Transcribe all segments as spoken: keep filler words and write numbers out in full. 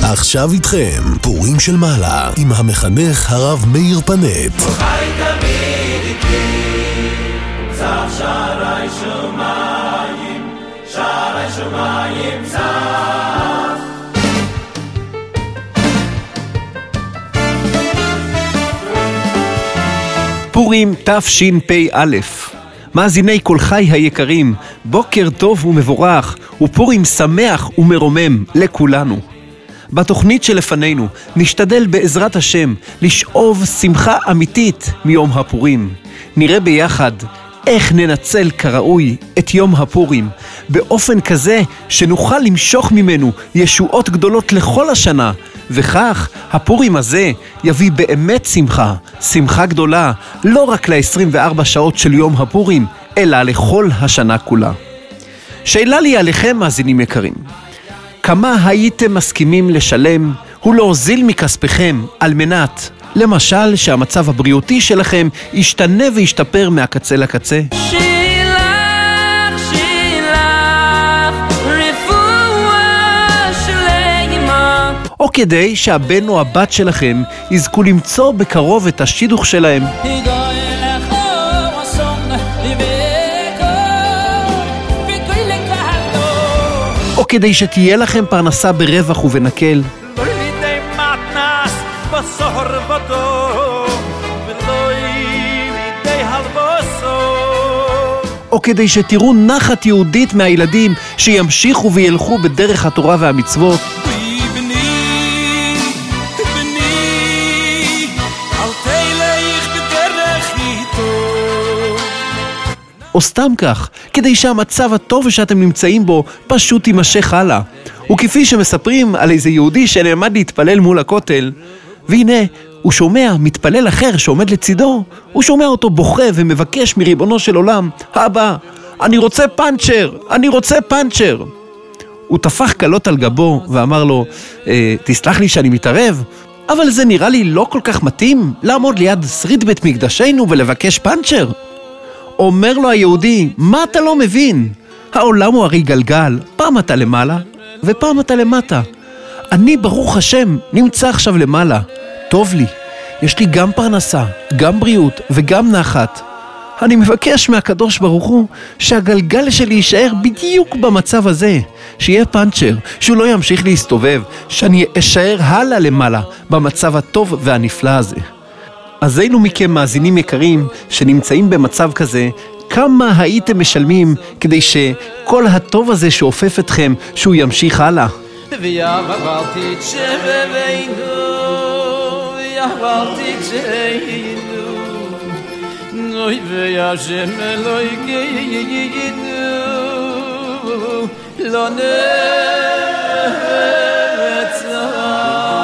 עכשיו איתכם, פורים של מעלה, עם המחנך הרב מאיר פנט. חי תמיד איתי, צח שערי שמיים, שערי שמיים צח. פורים תשפ"א. מאזיני כל חי היקרים, בוקר טוב ומבורך, ופורים שמח ומרומם לכולנו. בתוכנית שלפנינו נשתדל בעזרת השם לשאוב שמחה אמיתית מיום הפורים. נראה ביחד איך ננצל כראוי את יום הפורים, באופן כזה שנוכל למשוך ממנו ישועות גדולות לכל השנה, וכך הפורים הזה יביא באמת שמחה, שמחה גדולה, לא רק ל-עשרים וארבע שעות של יום הפורים, אלא לכל השנה כולה. שאלה לי עליכם, מאזינים יקרים, כמה הייתם מסכימים לשלם ולהוזיל מכספכם על מנת, למשל, שהמצב הבריאותי שלכם ישתנה וישתפר מהקצה לקצה? שילך, שילך, רפואה שלמה. או כדי שהבן או הבת שלכם יזכו למצוא בקרוב את השידוך שלהם. או כדי שתהיה לכם פרנסה ברווח ובנקל. או כדי שתראו נחת יהודית מהילדים שימשיכו וילכו בדרך התורה והמצוות. או סתם כך, כדי שהמצב הטוב שאתם נמצאים בו פשוט יימשך הלאה. וכפי שמספרים על איזה יהודי שנעמד להתפלל מול הכותל, והנה הוא שומע מתפלל אחר שעומד לצידו, הוא שומע אותו בוכה ומבקש מריבונו של עולם, אבא, אני רוצה פנצ'ר, אני רוצה פנצ'ר. הוא תפח קלות על גבו ואמר לו, אה, תסלח לי שאני מתערב, אבל זה נראה לי לא כל כך מתאים לעמוד ליד שריד בית מקדשנו ולבקש פנצ'ר. אומר לו היהודי, מה אתה לא מבין? העולם הוא הרי גלגל, פעם אתה למעלה ופעם אתה למטה. אני ברוך השם נמצא עכשיו למעלה, טוב לי, יש לי גם פרנסה, גם בריאות וגם נחת. אני מבקש מהקדוש ברוך הוא שהגלגל שלי יישאר בדיוק במצב הזה, שיהיה פנצ'ר, שהוא לא ימשיך להסתובב, שאני אשאר הלאה למעלה במצב הטוב והנפלא הזה. אז אילו מכם מאזינים יקרים שנמצאים במצב כזה, כמה הייתם משלמים כדי שכל הטוב הזה שאופף אתכם שהוא ימשיך הלאה? ויעברתי תשבבינו, ויעברתי תשבבינו, נוי וישם אלוהי גיינו, לא נרצה.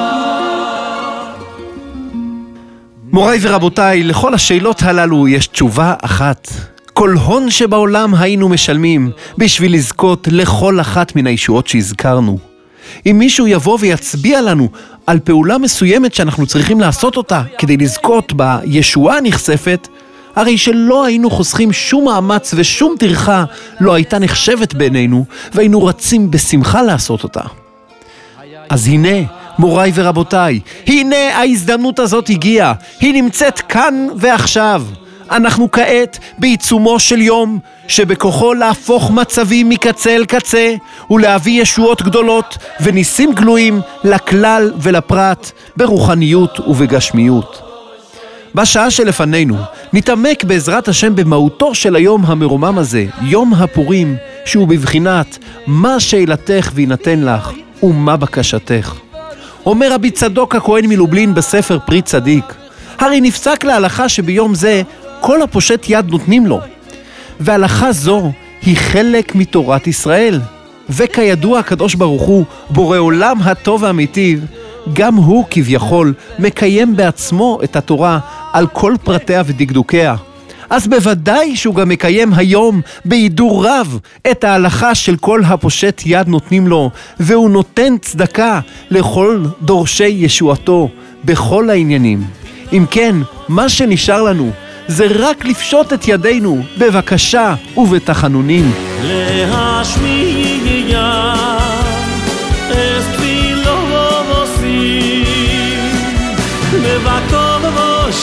מוריי ורבותיי, לכל השאלות הללו יש תשובה אחת. כל הון שבעולם היינו משלמים בשביל לזכות לכל אחת מן הישועות שהזכרנו. אם מישהו יבוא ויצביע לנו על פעולה מסוימת שאנחנו צריכים לעשות אותה כדי לזכות בישועה הנחשפת, הרי שלא היינו חוסכים שום מאמץ ושום טרחה לא הייתה נחשבת בינינו, והיינו רצים בשמחה לעשות אותה. אז הנה, מוריי ורבותיי, הנה ההזדמנות הזאת הגיעה, היא נמצאת כאן ועכשיו. אנחנו כעת בעיצומו של יום שבכוחו להפוך מצבים מקצה אל קצה ולהביא ישועות גדולות וניסים גלויים לכלל ולפרט ברוחניות ובגשמיות. בשעה שלפנינו נתעמק בעזרת השם במהותו של היום המרומם הזה, יום הפורים, שהוא בבחינת מה שאלתך וינתן לך ומה בקשתך. אומר רבי צדוק הכהן מלובלין בספר פרי צדיק, הרי נפסק להלכה שביום זה כל הפושט יד נותנים לו, והלכה זו היא חלק מתורת ישראל, וכידוע הקדוש ברוך הוא בורא עולם הטוב והמיטיב, גם הוא כביכול מקיים בעצמו את התורה על כל פרטיה ודקדוקיה. אז בוודאי שהוא גם מקיים היום בהידור רב את ההלכה של כל הפושט יד נותנים לו, והוא נותן צדקה לכל דורשי ישועתו בכל העניינים. אם כן, מה שנשאר לנו זה רק לפשוט את ידינו בבקשה ובתחנונים. להשמיע את תפילו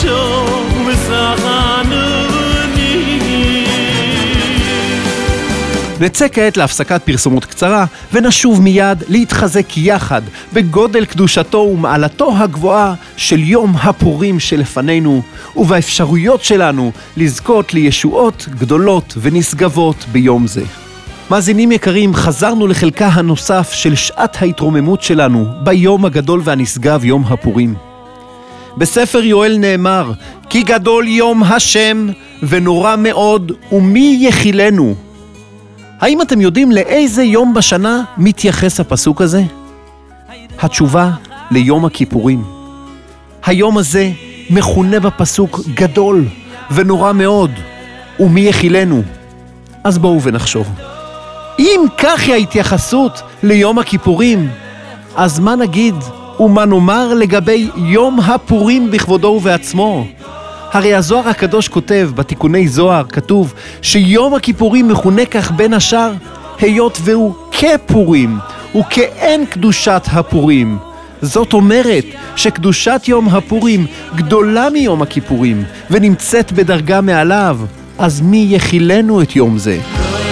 נצא כעת להפסקת פרסומות קצרה ונשוב מיד להתחזק יחד בגודל קדושתו ומעלתו הגבוהה של יום הפורים שלפנינו ובאפשרויות שלנו לזכות לישועות גדולות ונשגבות ביום זה. מאזינים יקרים, חזרנו לחלקה הנוסף של שעת ההתרוממות שלנו ביום הגדול והנשגב יום הפורים. בספר יואל נאמר, כי גדול יום השם ונורא מאוד ומי יחילנו. האם אתם יודעים לאיזה יום בשנה מתייחס הפסוק הזה? התשובה ליום הכיפורים. היום הזה מכונה בפסוק גדול ונורא מאוד, ומי יחילנו? אז בואו ונחשוב. אם כך היא ההתייחסות ליום הכיפורים, אז מה נגיד ומה נאמר לגבי יום הפורים בכבודו ובעצמו? הרי הזוהר הקדוש כותב, בתיקוני זוהר כתוב, שיום הכיפורים מכונה כך בין השאר, היות והוא כפורים, וכאין קדושת הפורים. זאת אומרת שקדושת יום הפורים גדולה מיום הכיפורים, ונמצאת בדרגה מעליו, אז מי יחילנו את יום זה?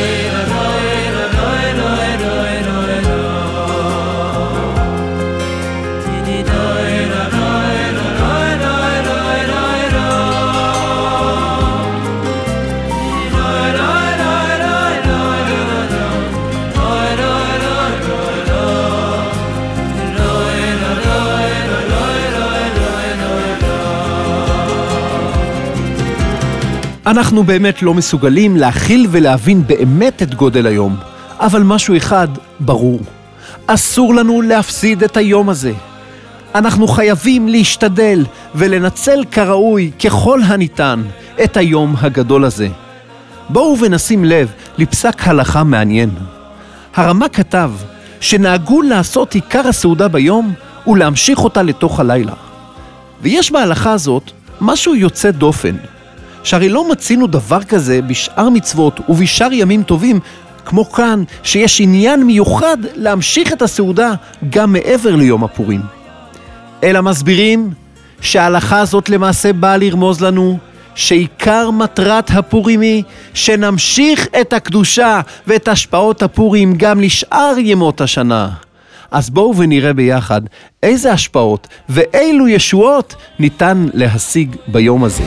אנחנו באמת לא מסוגלים להכיל ולהבין באמת את גודל היום, אבל משהו אחד ברור, אסור לנו להפסיד את היום הזה. אנחנו חייבים להשתדל ולנצל כראוי ככל הניתן את היום הגדול הזה. בואו ונשים לב לפסק הלכה מעניין. הרמ"א כתב שנהגו לעשות עיקר הסעודה ביום ולהמשיך אותה לתוך הלילה. ויש בהלכה הזאת משהו יוצא דופן, שהרי לא מצינו דבר כזה בשאר מצוות ובשאר ימים טובים, כמו כאן שיש עניין מיוחד להמשיך את הסעודה גם מעבר ליום הפורים. אלא מסבירים שההלכה הזאת למעשה באה לרמוז לנו שעיקר מטרת הפורים היא שנמשיך את הקדושה ואת השפעות הפורים גם לשאר ימות השנה. אז בואו ונראה ביחד איזה השפעות ואילו ישועות ניתן להשיג ביום הזה.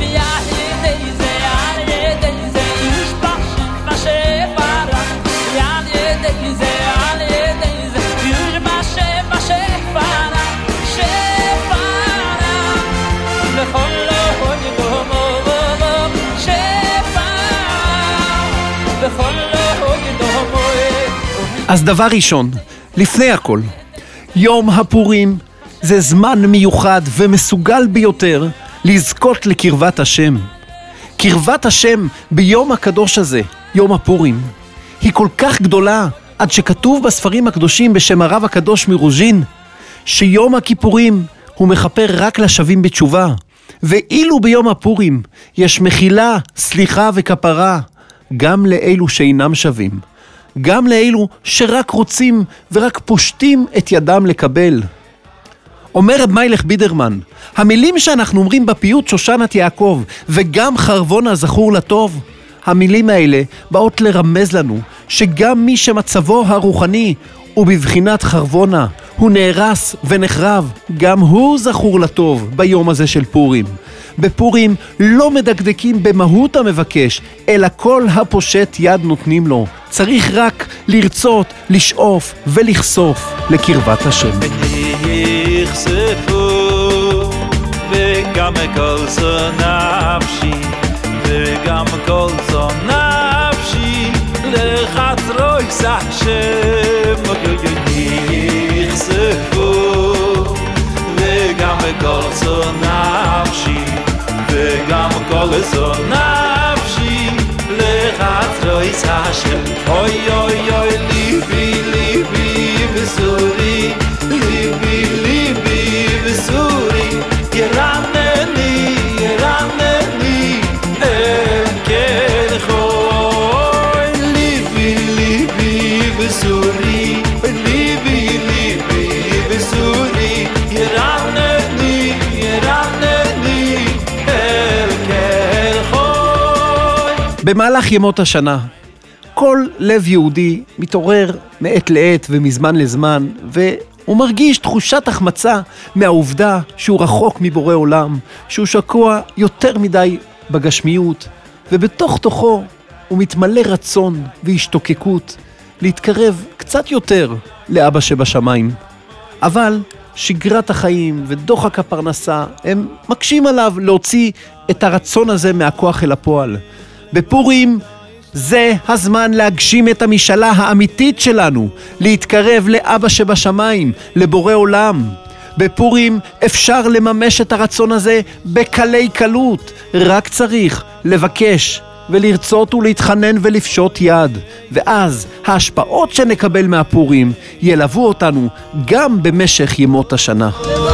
אז דבר ראשון, לפני הכל, יום הפורים זה זמן מיוחד ומסוגל ביותר לזכות לקרבת השם. קרבת השם ביום הקדוש הזה, יום הפורים, היא כל כך גדולה עד שכתוב בספרים הקדושים בשם הרב הקדוש מרוז'ין, שיום הכיפורים הוא מכפר רק לשבים בתשובה, ואילו ביום הפורים יש מחילה, סליחה וכפרה גם לאלו שאינם שווים. גם לאלו שרק רוצים ורק פושטים את ידם לקבל. אומר רב מיילך בידרמן, המילים שאנחנו אומרים בפיוט שושנת יעקב וגם חרבונה זכור לטוב, המילים האלה באות לרמז לנו שגם מי שמצבו הרוחני הוא בבחינת חרבונה, הוא נהרס ונחרב, גם הוא זכור לטוב ביום הזה של פורים. בפורים לא מדקדקים במהות המבקש, אלא כל הפושט יד נותנים לו. צריך רק לרצות, לשאוף ולחשוף לקרבת השם. וגם כל זו נפשי, וגם כל זו נפשי, לחצרוי השם, יחשפו, וגם כל זו נפשי, וגם כל זו נפשי, לחצרוי השם. אוי אוי אוי ליבי ליבי וסורי, ליבי ליבי וסורי, ירנני ירנני אל כלכוי, ליבי ליבי וסורי, ליבי ליבי וסורי, ירנני ירנני במהלך ימות השנה, כל לב יהודי מתעורר מעת לעת ומזמן לזמן, והוא מרגיש תחושת החמצה מהעובדה שהוא רחוק מבורא עולם, שהוא שקוע יותר מדי בגשמיות, ובתוך תוכו הוא מתמלא רצון והשתוקקות להתקרב קצת יותר לאבא שבשמיים. אבל שגרת החיים ודוחק הפרנסה הם מקשים עליו להוציא את הרצון הזה מהכוח אל הפועל. בפורים זה הזמן להגשים את המשאלה האמיתית שלנו, להתקרב לאבא שבשמיים, לבורא עולם. בפורים אפשר לממש את הרצון הזה בקלי קלות, רק צריך לבקש ולרצות ולהתחנן ולפשוט יד, ואז ההשפעות שנקבל מהפורים ילוו אותנו גם במשך ימות השנה.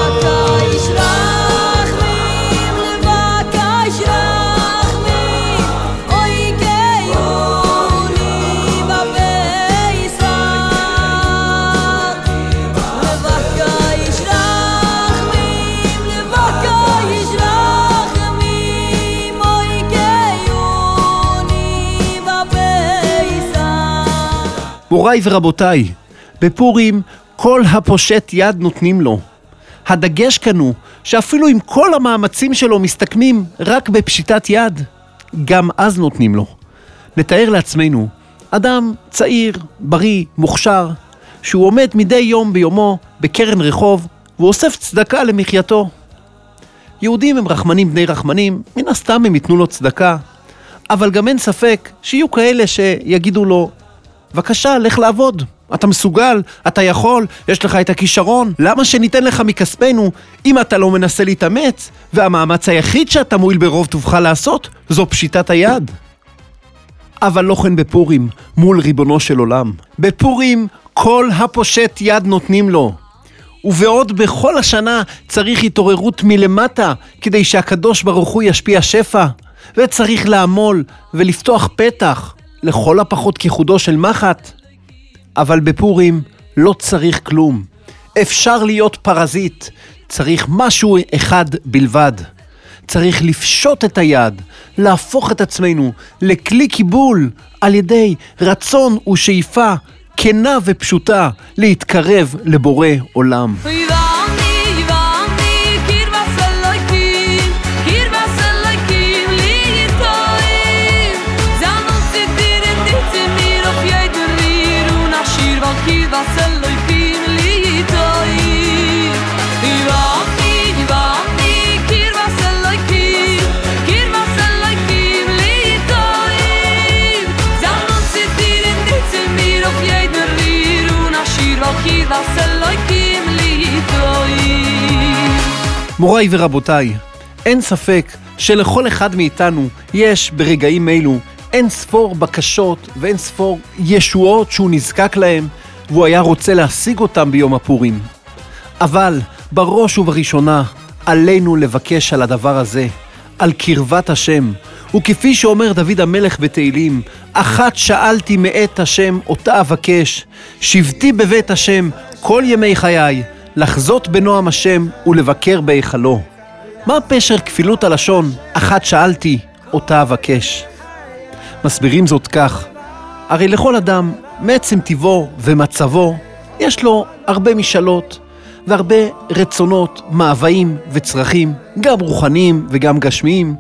מוריי ורבותיי, בפורים כל הפושט יד נותנים לו. הדגש כאן הוא שאפילו אם כל המאמצים שלו מסתכמים רק בפשיטת יד, גם אז נותנים לו. נתאר לעצמנו, אדם צעיר, בריא, מוכשר, שהוא עומד מדי יום ביומו בקרן רחוב, והוא אוסף צדקה למחייתו. יהודים הם רחמנים בני רחמנים, מן הסתם הם ייתנו לו צדקה, אבל גם אין ספק שיהיו כאלה שיגידו לו, בבקשה, לך לעבוד. אתה מסוגל, אתה יכול, יש לך את הכישרון. למה שניתן לך מכספנו אם אתה לא מנסה להתאמץ, והמאמץ היחיד שאתה מועיל ברוב טובך לעשות, זו פשיטת היד? אבל לא כן בפורים, מול ריבונו של עולם. בפורים כל הפושט יד נותנים לו. ובעוד בכל השנה צריך התעוררות מלמטה, כדי שהקדוש ברוך הוא ישפיע שפע, וצריך לעמול ולפתוח פתח, לכל הפחות כיחודו של מחט. אבל בפורים לא צריך כלום. אפשר להיות פרזיט. צריך משהו אחד בלבד. צריך לפשוט את היד, להפוך את עצמנו לכלי קיבול על ידי רצון ושאיפה כנה ופשוטה להתקרב לבורא עולם. מוריי ורבותיי, אין ספק שלכל אחד מאיתנו יש ברגעים אלו אין ספור בקשות ואין ספור ישועות שהוא נזקק להם, והוא היה רוצה להשיג אותם ביום הפורים. אבל בראש ובראשונה עלינו לבקש על הדבר הזה, על קרבת השם. וכפי שאומר דוד המלך בתהילים, אחת שאלתי מאת השם אותה אבקש, שבתי בבית השם כל ימי חיי, לחזות בנועם השם ולבקר בהיכלו. מה פשר כפילות הלשון, אחת שאלתי אותה אבקש? מסבירים זאת כך, הרי לכל אדם מעצם טבעו ומצבו יש לו הרבה משאלות והרבה רצונות, מאוויים וצרכים, גם רוחניים וגם גשמיים.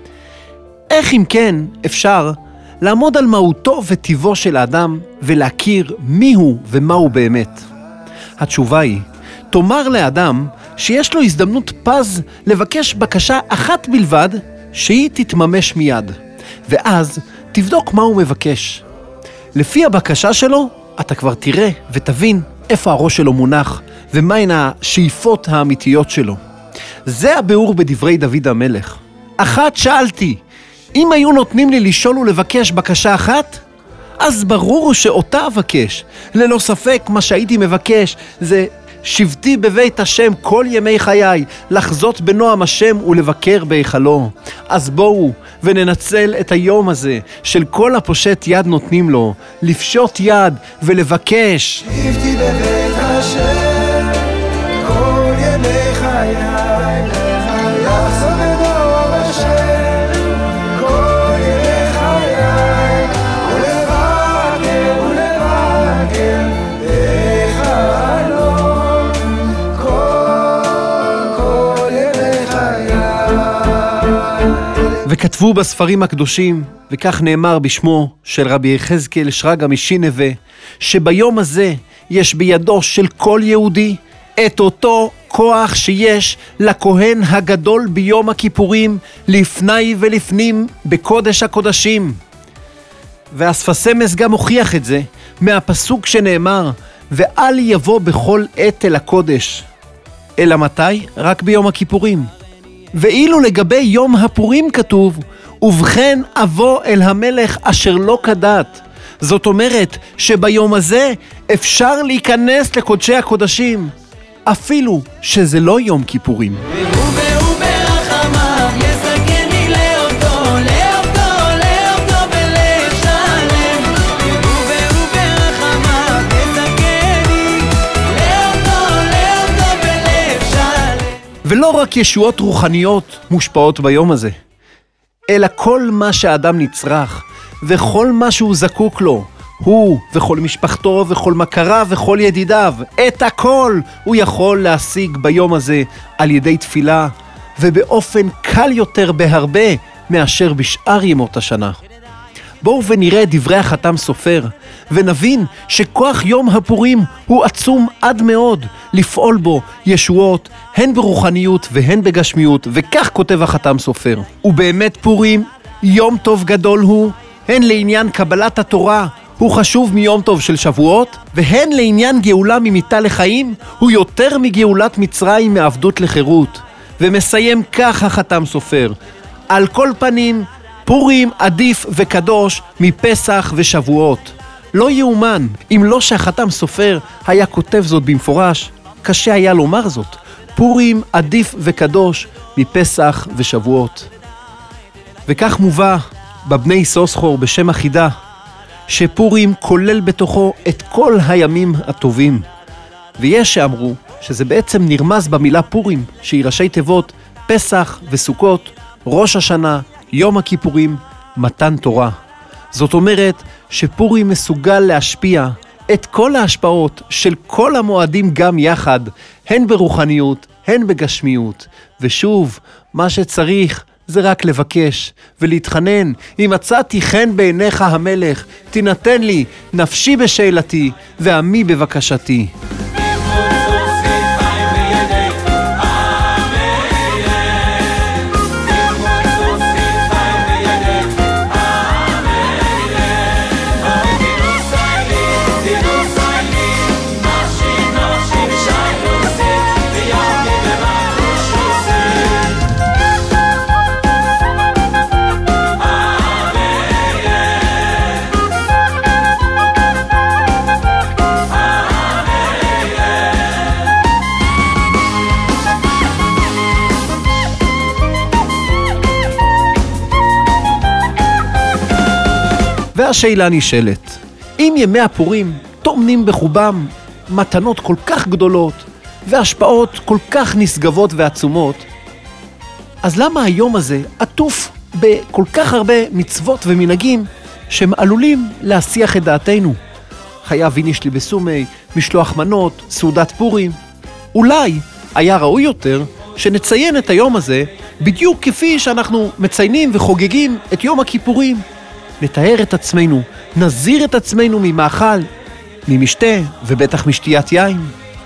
איך אם כן אפשר לעמוד על מהותו וטבעו של האדם ולהכיר מיהו ומהו באמת? התשובה היא, תאמר לאדם שיש לו הזדמנות פז לבקש בקשה אחת בלבד שהיא תתממש מיד, ואז תבדוק מה הוא מבקש. לפי הבקשה שלו אתה כבר תראה ותבין איפה הראש שלו מונח ומהן השאיפות האמיתיות שלו. זה הביאור בדברי דוד המלך. אחת שאלתי, אם היו נותנים לי לשאול ולבקש בקשה אחת, אז ברור שאותה אבקש. ללא ספק מה שהייתי מבקש זה שבתי בבית השם כל ימי חיי, לחזות בנועם השם ולבקר בהיכלו. אז בואו וננצל את היום הזה של כל הפושט יד נותנים לו, לפשוט יד ולבקש. שבתי בבית השם כל ימי חיי, לחזות בנועם השם כל ימי חיי. וכתבו בספרים הקדושים, וכך נאמר בשמו של רבי יחזקאל שרגא משינבה, שביום הזה יש בידו של כל יהודי את אותו כוח שיש לכהן הגדול ביום הכיפורים לפני ולפנים בקודש הקודשים. והספסמס גם הוכיח את זה מהפסוק שנאמר, ואל יבוא בכל עת אל הקודש. אלא מתי? רק ביום הכיפורים. ואילו לגבי יום הפורים כתוב, ובכן אבוא אל המלך אשר לא כדת. זאת אומרת שביום הזה אפשר להיכנס לקודשי הקודשים, אפילו שזה לא יום כיפורים. ולא רק ישועות רוחניות מושפעות ביום הזה, אלא כל מה שהאדם נצרך וכל מה שהוא זקוק לו, הוא וכל משפחתו וכל מכריו וכל ידידיו, את הכל הוא יכול להשיג ביום הזה על ידי תפילה, ובאופן קל יותר בהרבה מאשר בשאר ימות השנה. בואו ונראה דברי החתם סופר, ונבין שכוח יום הפורים הוא עצום עד מאוד לפעול בו ישועות, הן ברוחניות והן בגשמיות, וכך כותב החתם סופר. ובאמת פורים, יום טוב גדול הוא, הן לעניין קבלת התורה, הוא חשוב מיום טוב של שבועות, והן לעניין גאולה ממיתה לחיים, הוא יותר מגאולת מצרים מעבדות לחירות. ומסיים כך החתם סופר, על כל פנים, פורים עדיף וקדוש מפסח ושבועות. לא יאומן, אם לא שהחתם סופר היה כותב זאת במפורש, קשה היה לומר זאת. פורים עדיף וקדוש מפסח ושבועות. וכך מובא בבני סוסחור בשם החידה, שפורים כולל בתוכו את כל הימים הטובים. ויש שאמרו שזה בעצם נרמז במילה פורים, שהיא ראשי תיבות פסח וסוכות, ראש השנה, יום הכיפורים, מתן תורה. זאת אומרת שפורים מסוגל להשפיע את כל ההשפעות של כל המועדים גם יחד, הן ברוחניות, הן בגשמיות. ושוב, מה שצריך זה רק לבקש ולהתחנן, אם מצאתי חן בעיניך המלך, תינתן לי נפשי בשאלתי ועמי בבקשתי. והשאלה נשאלת, אם ימי הפורים טומנים בחובם מתנות כל כך גדולות והשפעות כל כך נשגבות ועצומות, אז למה היום הזה עטוף בכל כך הרבה מצוות ומנהגים שהם עלולים להסיח את דעתנו? חייב איניש לי בסומי, משלוח מנות, סעודת פורים. אולי היה ראוי יותר שנציין את היום הזה בדיוק כפי שאנחנו מציינים וחוגגים את יום הכיפורים. נתאר את עצמנו, נזיר את עצמנו ממאכל, ממשתה ובטח משתיית יין.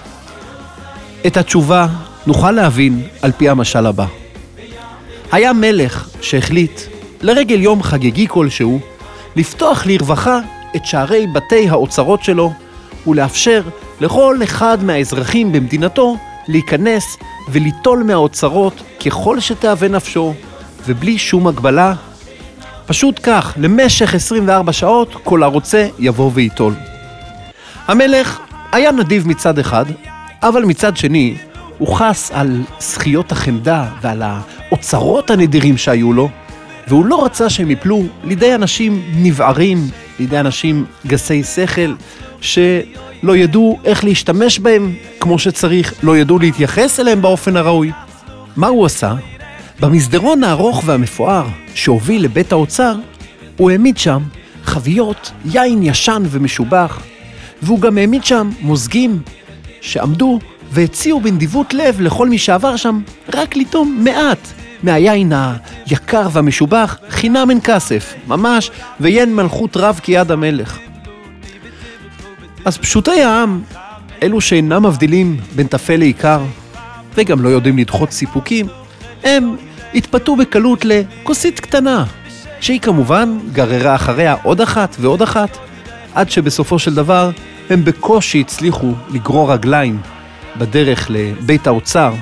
את התשובה נוכל להבין על פי המשל הבא. היה מלך שהחליט לרגל יום חגיגי כלשהו לפתוח לרווחה את שערי בתי האוצרות שלו ולאפשר לכל אחד מהאזרחים במדינתו להיכנס וליטול מהאוצרות ככל שתאווה נפשו ובלי שום הגבלה. פשוט כך, למשך עשרים וארבע שעות כל הרוצה יבוא ויטול. המלך היה נדיב מצד אחד, אבל מצד שני הוא חס על זכיות החמדה ועל האוצרות הנדירים שהיו לו, והוא לא רצה שהם יפלו לידי אנשים נבערים, לידי אנשים גסי שכל, שלא ידעו איך להשתמש בהם כמו שצריך, לא ידעו להתייחס אליהם באופן הראוי. מה הוא עשה? במסדרון הארוך והמפואר שהוביל לבית האוצר, הוא העמיד שם חביות יין ישן ומשובח, והוא גם העמיד שם מוזגים שעמדו והציעו בנדיבות לב לכל מי שעבר שם רק לטום מעט מהיין היקר והמשובח, חינם אין כסף, ממש, ויין מלכות רב כיד המלך. אז פשוטי העם, אלו שאינם מבדילים בין תפל לעיקר, וגם לא יודעים לדחות סיפוקים, הם התפתו בקלות לכוסית קטנה, שהיא כמובן גררה אחריה עוד אחת ועוד אחת, עד שבסופו של דבר הם בקושי הצליחו לגרור רגליים בדרך לבית האוצר,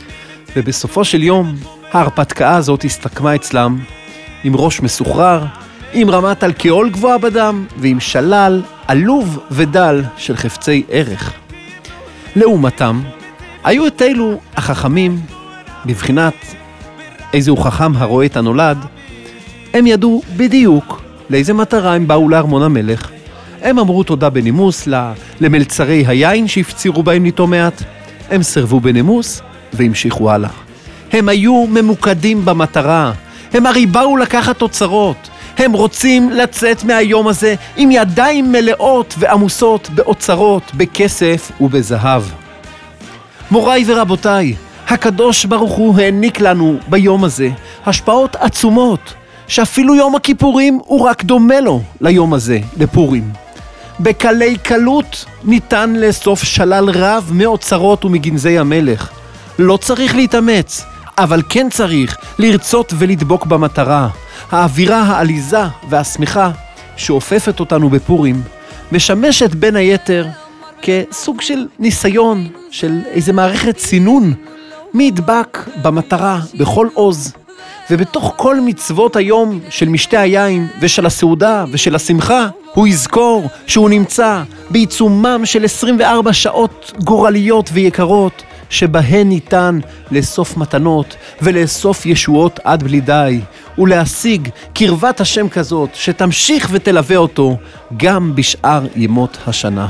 ובסופו של יום ההרפתקה הזאת הסתכמה אצלם עם ראש מסוחרר, עם רמת אלכוהול גבוהה בדם ועם שלל עלוב ודל של חפצי ערך. לעומתם, היו את אלו החכמים, בבחינת איזהו חכם הרואה את הנולד, הם ידעו בדיוק לאיזה מטרה הם באו לארמון המלך. הם אמרו תודה בנימוס למלצרי היין שהפצירו בהם ניתו מעט, הם סרבו בנימוס והמשיכו הלאה. הם היו ממוקדים במטרה, הם הרי באו לקחת תוצרות, הם רוצים לצאת מהיום הזה עם ידיים מלאות ועמוסות באוצרות, בכסף ובזהב. מוריי ורבותיי, הקדוש ברוך הוא העניק לנו ביום הזה השפעות עצומות, שאפילו יום הכיפורים הוא רק דומה לו ליום הזה, לפורים. בקלי קלות ניתן לאסוף שלל רב מאוצרות ומגנזי המלך. לא צריך להתאמץ, אבל כן צריך לרצות ולדבוק במטרה. האווירה העליזה והשמחה שאופפת אותנו בפורים משמשת בין היתר כסוג של ניסיון, של איזה מערכת סינון, מי ידבק במטרה בכל עוז. ובתוך כל מצוות היום של משתה היין ושל הסעודה ושל השמחה, הוא יזכור שהוא נמצא בעיצומם של עשרים וארבע שעות גורליות ויקרות, שבהן ניתן לאסוף מתנות ולאסוף ישועות עד בלי די, ולהשיג קרבת השם כזאת שתמשיך ותלווה אותו גם בשאר ימות השנה.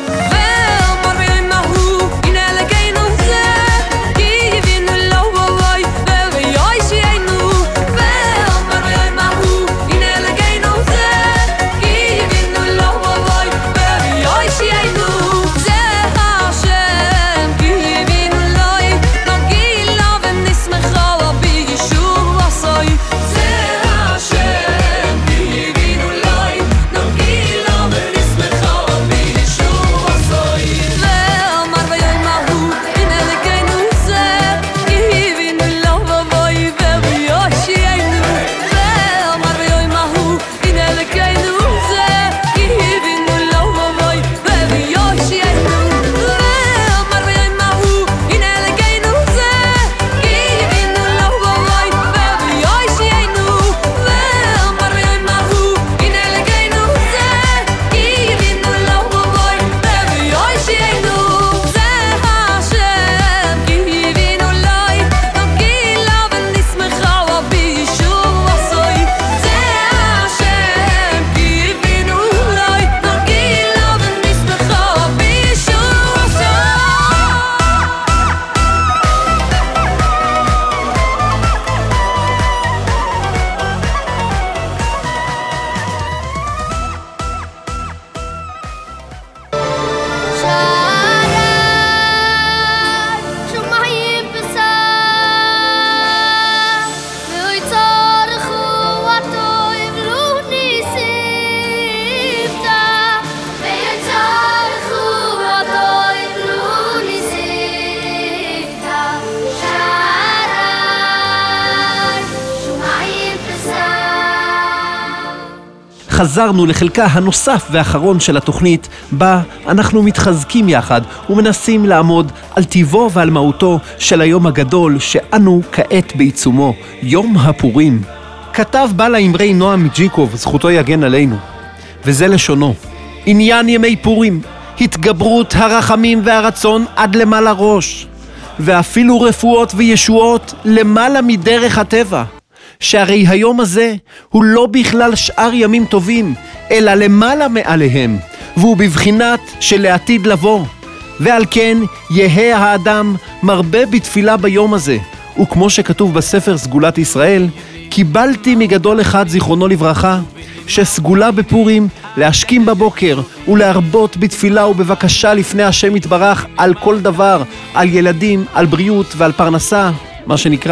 חזרנו לחלקה הנוסף והאחרון של התוכנית, בה אנחנו מתחזקים יחד ומנסים לעמוד על טיבו ועל מהותו של היום הגדול שאנו כעת בעיצומו, יום הפורים. כתב בעל האמרי נועם מג'יקוב, זכותו יגן עלינו, וזה לשונו: עניין ימי פורים, התגברות הרחמים והרצון עד למעלה ראש, ואפילו רפואות וישועות למעלה מדרך הטבע, שהרי היום הזה הוא לא בכלל שאר ימים טובים, אלא למעלה מעליהם, והוא בבחינת של לעתיד לבוא. ועל כן יהא האדם מרבה בתפילה ביום הזה, וכמו שכתוב בספר סגולת ישראל, קיבלתי מגדול אחד זיכרונו לברכה, שסגולה בפורים להשכים בבוקר ולהרבות בתפילה ובבקשה לפני השם יתברך על כל דבר, על ילדים, על בריאות ועל פרנסה, מה שנקרא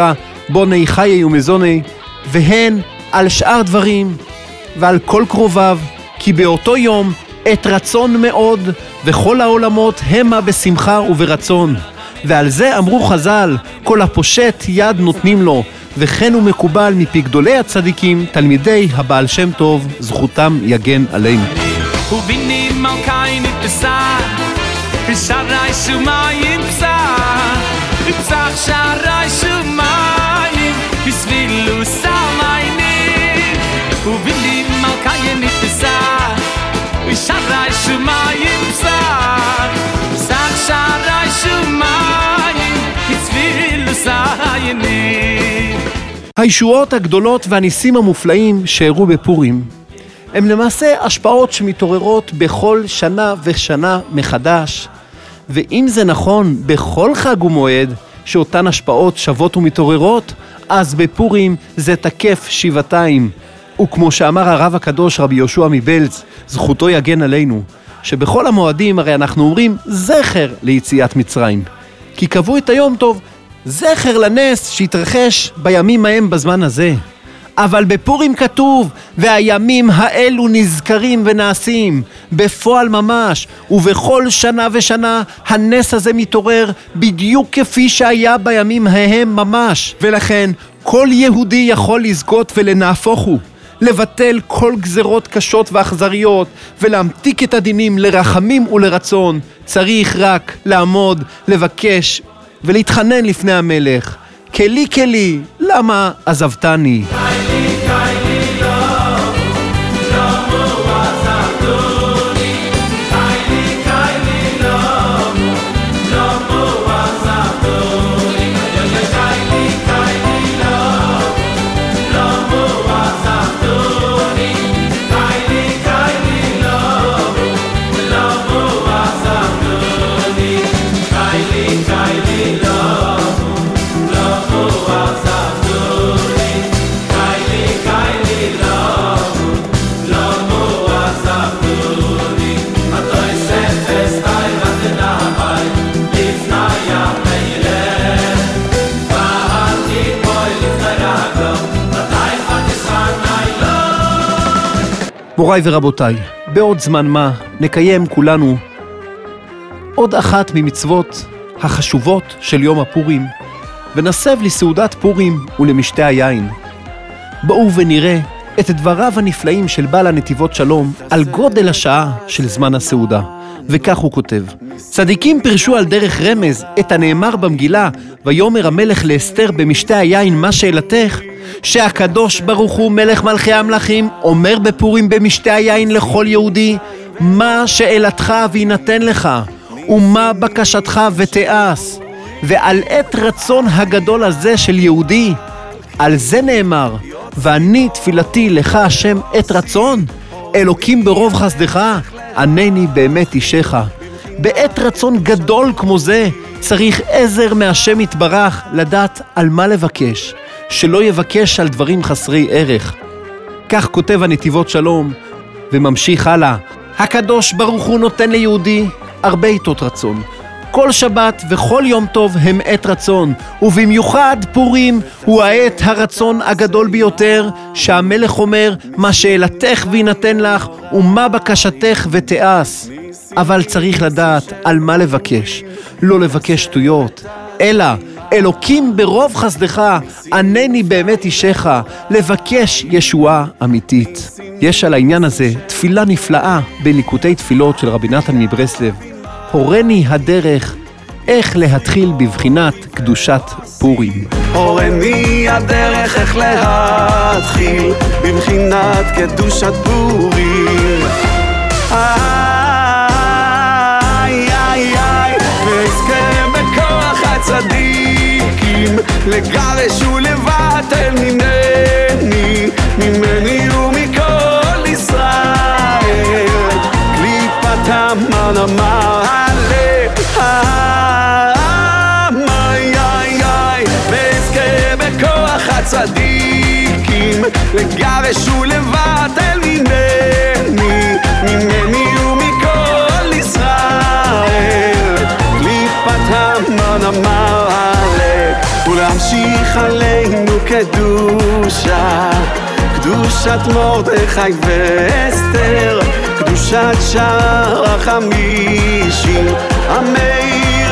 בוני חיי ומזוני, והן על שאר דברים ועל כל קרוביו, כי באותו יום את רצון מאוד, וכל העולמות המה בשמחה וברצון. ועל זה אמרו חז"ל, כל הפושט יד נותנים לו, וכן הוא מקובל מפי גדולי הצדיקים, תלמידי הבעל שם טוב, זכותם יגן עלינו. וביני מלכי נתפסה, שערי שמיים פסה, פצח שערי שמיים, בסבילו סמיינים. וביני מלכי נתפסה, שערי שמיים פסה, פצח שערי שמיים, בסבילו סמיינים. הישועות הגדולות והניסים המופלאים שהראו בפורים הם למעשה השפעות שמתעוררות בכל שנה ושנה מחדש. ואם זה נכון בכל חג ומועד שאותן השפעות שוות ומתעוררות, אז בפורים זה תקף שבעתיים. וכמו שאמר הרב הקדוש רבי יהושע מבלז, זכותו יגן עלינו, שבכל המועדים הרי אנחנו אומרים זכר ליציאת מצרים. כי קבעו את היום טוב, זכר לנס שהתרחש בימים ההם בזמן הזה. אבל בפורים כתוב, והימים האלו נזכרים ונעשים, בפועל ממש, ובכל שנה ושנה הנס הזה מתעורר בדיוק כפי שהיה בימים ההם ממש. ולכן כל יהודי יכול לזכות ולנהפוך הוא, לבטל כל גזרות קשות ואכזריות, ולהמתיק את הדינים לרחמים ולרצון. צריך רק לעמוד, לבקש ולהתחנן לפני המלך, כלי כלי, למה עזבתני? מוריי ורבותיי, בעוד זמן מה נקיים כולנו עוד אחת ממצוות החשובות של יום הפורים, ונסב לסעודת פורים ולמשתה היין. בואו ונראה את דבריו הנפלאים של בעל הנתיבות שלום על גודל השעה של זמן הסעודה. וכך הוא כותב: צדיקים פרשו על דרך רמז את הנאמר במגילה, ויאמר המלך לאסתר במשתה היין, מה שאלתך? שהקדוש ברוך הוא מלך מלכי המלכים אומר בפורים במשתה היין לכל יהודי, מה שאלתך וינתן לך, ומה בקשתך ותעש. ועל עת רצון הגדול הזה של יהודי, על זה נאמר, ואני תפילתי לך השם עת רצון, אלוקים ברוב חסדך, ענני באמת אישך. בעת רצון גדול כמו זה, צריך עזר מהשם יתברך לדעת על מה לבקש, שלא יבקש על דברים חסרי ערך. כך כותב הנתיבות שלום, וממשיך הלאה. הקדוש ברוך הוא נותן ליהודי הרבה עיתות רצון. כל שבת וכל יום טוב הם עת רצון, ובמיוחד פורים הוא העת הרצון הגדול ביותר, שהמלך אומר, מה שאלתך וינתן לך, ומה בקשתך ותעש. אבל צריך לדעת על מה לבקש, לא לבקש שטויות, אלא אלוקים ברוב חסדך, ענני באמת אישך, לבקש ישועה אמיתית. יש על העניין הזה תפילה נפלאה בליקוטי תפילות של רבי נתן מברסלב, הורני הדרך איך להתחיל בבחינת קדושת פורים. הורני הדרך איך להתחיל בבחינת קדושת פורים. איי איי איי, ואזכה בכוח הצדיקים לגרש ולבטל ממני, ממני ומכל ישראל קליפתם הנמר הלב. איי איי איי, ואזכה בכוח הצדיקים לגרש ולבטל ממני, ממני ומכל ישראל קליפתם הנמר הלב. ולהמשיך עלינו קדושה, קדושת מרדכי ואסתר, קדושת שער החמישים, המאיר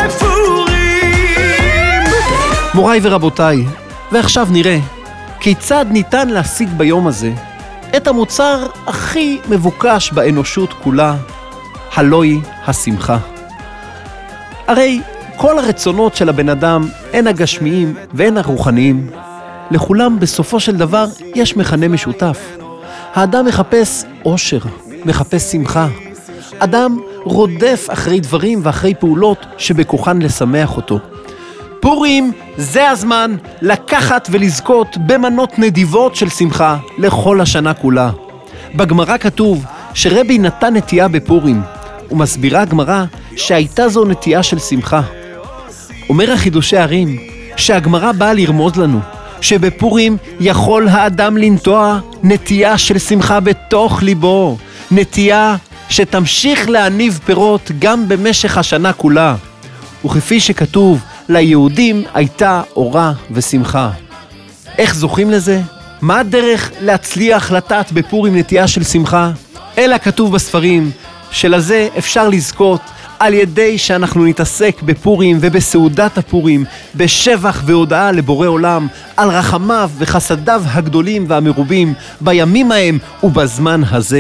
בפורים. מוריי ורבותיי, ועכשיו נראה כיצד ניתן להשיג ביום הזה את המוצר הכי מבוקש באנושות כולה, הלוי השמחה. הרי כל הרצונות של הבן אדם, הן הגשמיים והן הרוחניים, לכולם בסופו של דבר יש מכנה משותף. האדם מחפש אושר, מחפש שמחה. אדם רודף אחרי דברים ואחרי פעולות שבכוחן לשמח אותו. פורים זה הזמן לקחת ולזכות במנות נדיבות של שמחה לכל השנה כולה. בגמרא כתוב שרבי נתן נטייה בפורים, ומסבירה הגמרא שהייתה זו נטייה של שמחה. אומר החידושי הרים שהגמרא באה לרמוז לנו שבפורים יכול האדם לנטוע נטייה של שמחה בתוך ליבו, נטייה שתמשיך להניב פירות גם במשך השנה כולה. וכפי שכתוב, ליהודים הייתה אורה ושמחה. איך זוכים לזה? מה הדרך להצליח לטעת בפורים נטייה של שמחה? אלא כתוב בספרים שלזה אפשר לזכות על ידי שאנחנו נתעסק בפורים ובסעודת הפורים, בשבח והודאה לבורא עולם על רחמיו וחסדיו הגדולים והמרובים בימים ההם ובזמן הזה.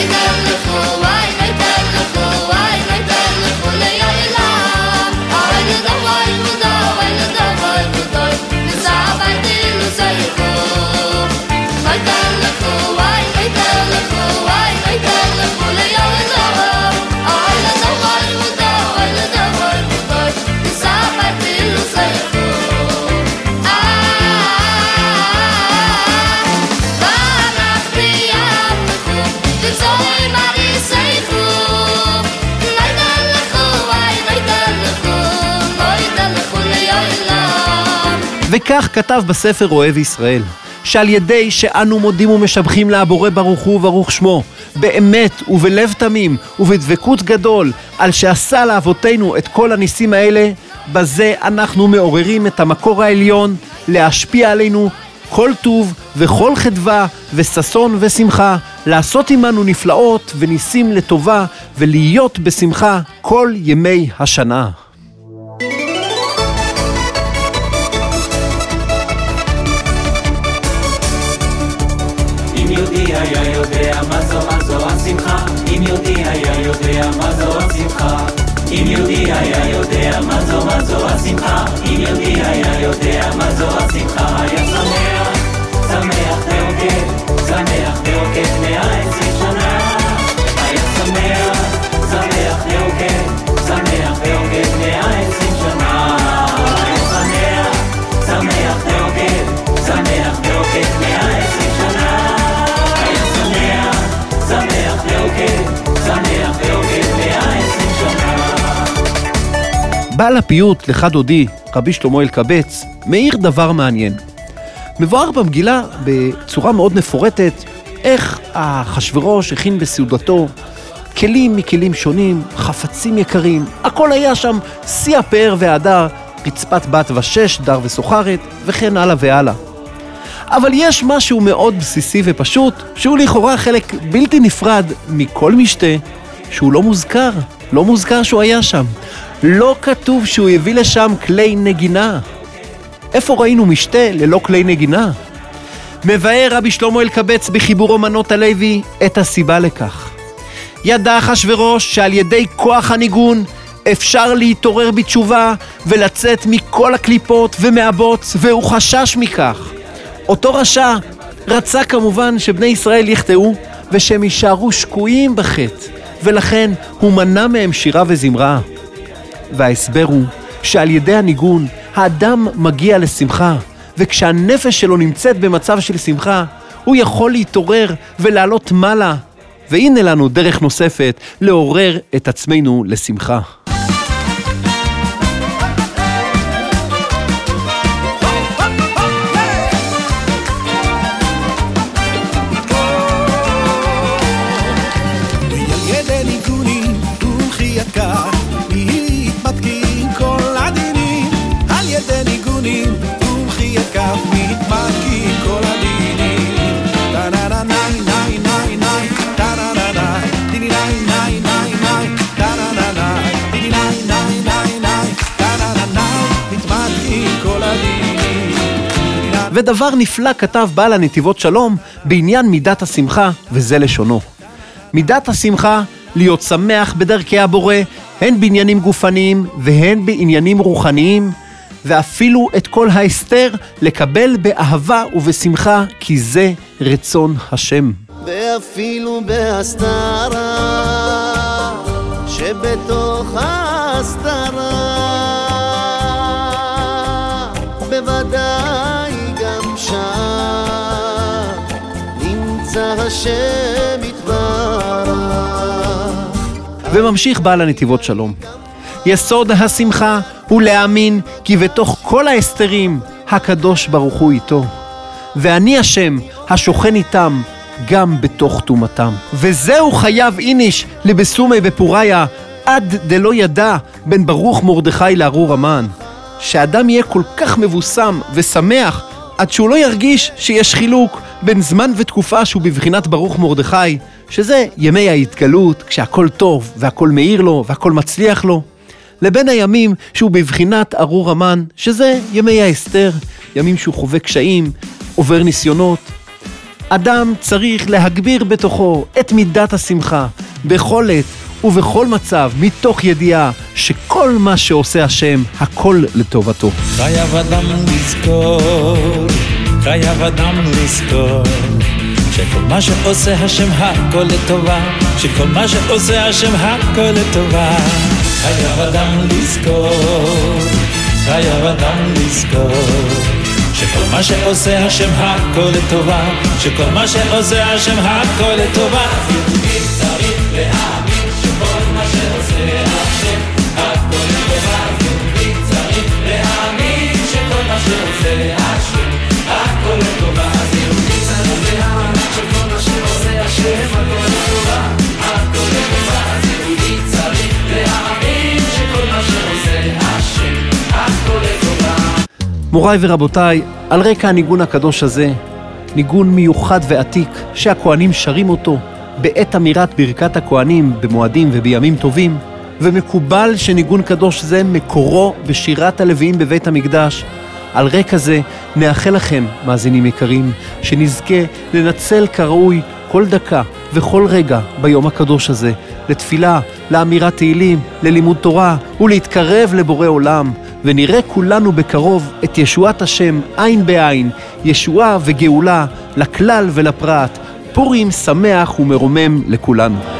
וכך כתב בספר אוהב ישראל, שעל ידי שאנו מודים ומשבחים להבורא ברוך הוא וברוך שמו, באמת ובלב תמים ובדבקות גדול, על שעשה לאבותינו את כל הניסים האלה, בזה אנחנו מעוררים את המקור העליון להשפיע עלינו כל טוב וכל חדווה וששון ושמחה, לעשות עמנו נפלאות וניסים לטובה ולהיות בשמחה כל ימי השנה. אם יהודי היה יודע מה זו מה זו השמחה, אם יהודי היה יודע מה זו השמחה, אם יהודי היה יודע מה זו מה זו השמחה, אם יהודי היה יודע מה זו השמחה, היה שמח, שמח ורוקד, שמח ורוקד מאה עשרים שנה, היה שמח, שמח ורוקד, שמח ורוקד מאה עשרים שנה, היה שמח, שמח ורוקד, שמח ורוקד מאה עשרים שנה, היה שמח, שמח ורוקד, שמח ורוקד מאה עשרים שנה. בעל הפיוט לך דודי, רבי שלמה אלקבץ, מאיר דבר מעניין. מבואר במגילה בצורה מאוד מפורטת איך אחשוורוש הכין בסעודתו כלים מכלים שונים, חפצים יקרים, הכל היה שם שיא הפאר וההדר, רצפת בת ושש, דר וסוחרת וכן הלאה והלאה. אבל יש משהו מאוד בסיסי ופשוט שהוא לכאורה חלק בלתי נפרד מכל משתה שהוא לא מוזכר, לא מוזכר שהוא היה שם. לא כתוב שהוא הביא לשם כלי נגינה. איפה ראינו משתה ללא כלי נגינה? מבאר רבי שלמה אלקבץ בחיבור אומנות הלוי את הסיבה לכך. ידע אחשוורוש שעל ידי כוח הניגון אפשר להתעורר בתשובה ולצאת מכל הקליפות ומהבוץ, והוא חשש מכך. אותו רשע רצה כמובן שבני ישראל יחטאו ושהם יישארו שקועים בחטא, ולכן הוא מנע מהם שירה וזמרה. וההסבר הוא שעל ידי הניגון האדם מגיע לשמחה, וכשהנפש שלו נמצאת במצב של שמחה, הוא יכול להתעורר ולעלות מעלה. והנה לנו דרך נוספת לעורר את עצמנו לשמחה. מתקים כל הדינים על ידי ניגונים ודבר נפלא כתב בעל הנתיבות שלום בעניין מידת השמחה, וזה לשונו. מידת השמחה להיות שמח בדרכי הבורא, הן בעניינים גופניים והן בעניינים רוחניים, ואפילו את כל ההסתר לקבל באהבה ובשמחה, כי זה רצון השם. ואפילו בהסתרה שבתוך ההסתרה, בוודאי גם שם נמצא השם יתברך. וממשיך בעל הנתיבות שלום. יסוד השמחה הוא להאמין כי בתוך כל ההסתרים הקדוש ברוך הוא איתו, ואני השם השוכן איתם גם בתוך תומתם. וזהו חייב איניש לבסומי בפוריה עד דלא ידע בין ברוך מרדכי לארור המן, שאדם יהיה כל כך מבוסם ושמח עד שהוא לא ירגיש שיש חילוק בין זמן ותקופה שהוא בבחינת ברוך מרדכי, שזה ימי ההתגלות כשהכל טוב והכל מאיר לו והכל מצליח לו, לבין הימים שהוא בבחינת ארור המן, שזה ימי ההסתר, ימים שהוא חווה קשיים, עובר ניסיונות. אדם צריך להגביר בתוכו את מידת השמחה בכל עת ובכל מצב, מתוך ידיעה שכל מה שעושה השם הכל לטובתו. חייב אדם לזכור, חייב אדם לזכור שכל מה שעושה השם הכל לטובה, שכל מה שעושה השם הכל לטובה. חייב אדם לזכור, חייב אדם לזכור שכל מה שעושה השם הכל לטובה, שכל מה שעושה השם הכל לטובה. יהודי צריך להאמין שכל מה שעושה השם הכל לטובה. יהודי צריך להאמין שכל מה שעושה השם הכל לטובה. יהודי צריך להאמין שכל מה שעושה השם הכל לטובה, הכל לטובה. יהודי צריך להאמין שכל מה שעושה השם הכל לטובה. מוריי ורבותיי, על רקע הניגון הקדוש הזה, ניגון מיוחד ועתיק שהכהנים שרים אותו בעת אמירת ברכת הכהנים במועדים ובימים טובים, ומקובל שניגון קדוש זה מקורו בשירת הלוויים בבית המקדש. על רקע זה נאחל לכם, מאזינים יקרים, שנזכה לנצל כראוי כל דקה וכל רגע ביום הקדוש הזה לתפילה, לאמירת תהילים, ללימוד תורה ולהתקרב לבורא עולם, ונראה כולנו בקרוב את ישועת השם עין בעין, ישועה וגאולה לכלל ולפרט. פורים שמח ומרומם לכולנו.